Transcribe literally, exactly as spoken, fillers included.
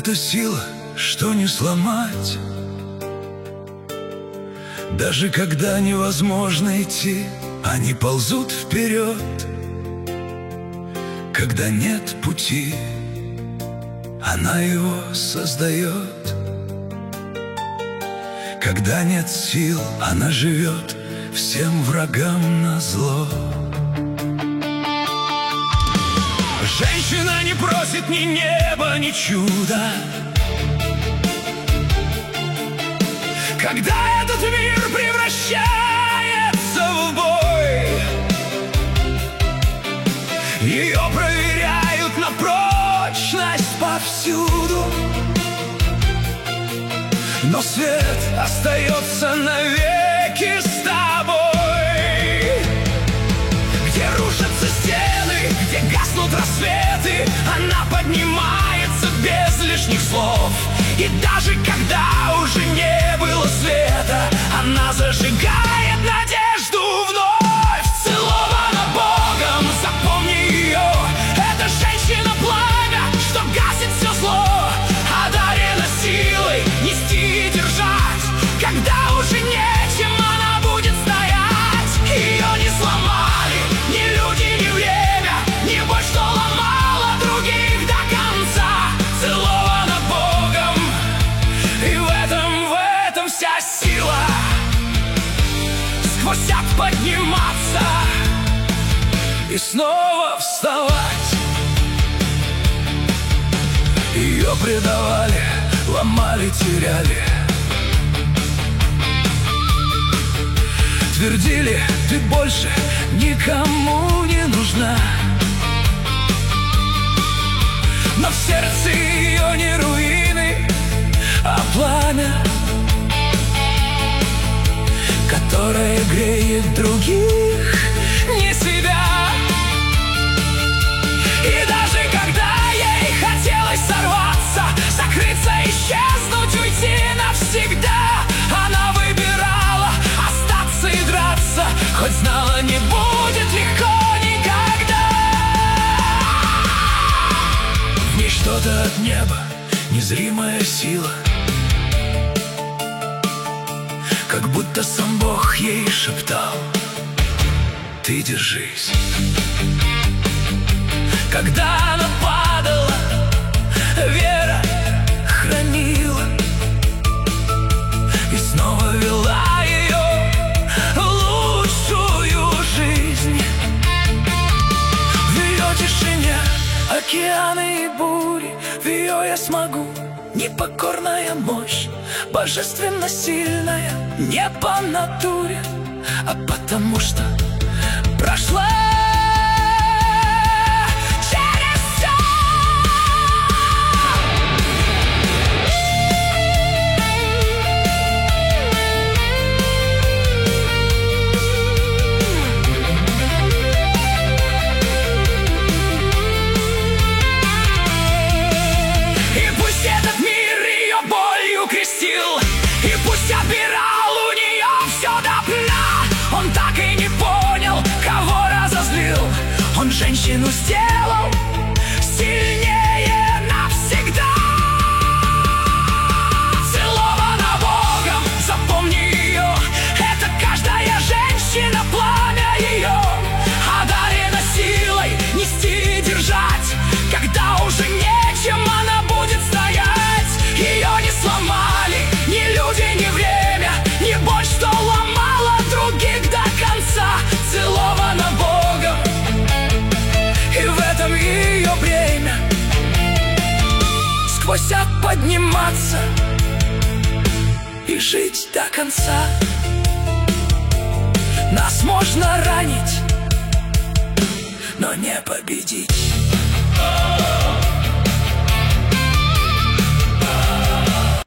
Это сила, что не сломать. Даже когда невозможно идти, они ползут вперед. Когда нет пути, она его создает. Когда нет сил, она живет всем врагам назло. Женщина не просит ни неба, ни чуда. Когда этот мир превращается в бой, ее проверяют на прочность повсюду. Но свет остается навеки с тобой. Где рушатся стены, где гаснут рассветы, она поднимается без лишних слов. И даже когда уже не было света, она зажигает надежду вновь. Целована Богом, запомни ее. Это женщина-пламя, что гасит все зло, одарена силой нести и держать. Когда уже нечем, она будет стоять. Ее не сломали ни люди, ни время, ни боль, что ломала других до конца. Целована Богом, и в этом, в этом вся сила. Сквозь ад подниматься и снова вставать. Ее предавали, ломали, теряли. Твердили, ты больше никому не нужна. Но в сердце ее не руины, а пламя, которое греет других, не себя. И даже когда ей хотелось сорваться, закрыться, исчезнуть, уйти навсегда, она выбирала остаться и драться, хоть знала, не будет легко никогда. В ней что-то от неба, незримая сила, как будто сам Бог ей шептал: ты держись. Когда она падала, вера хранила и снова вела ее лучшую жизнь. В ее тишине океаны и бури, в ее я смогу. Непокорная мощь, божественно сильная, не по натуре, а потому что прошла через все. И пусть этот мир ее болью крестил, и пусть отбирал у нее все до дна, он так и не понял, кого разозлил. Он женщину сделал сильнее навсегда. Целована Богом, запомни ее. Это каждая женщина, пламя ее, одарена силой нести и держать. Когда уже нечем, она будет стоять. Ее не сломали ни люди, ни время, ни боль, что ломала других до конца. Целована Богом, и в этом ее бремя. Сквозь ад подниматься и жить до конца. Нас можно ранить, но не победить.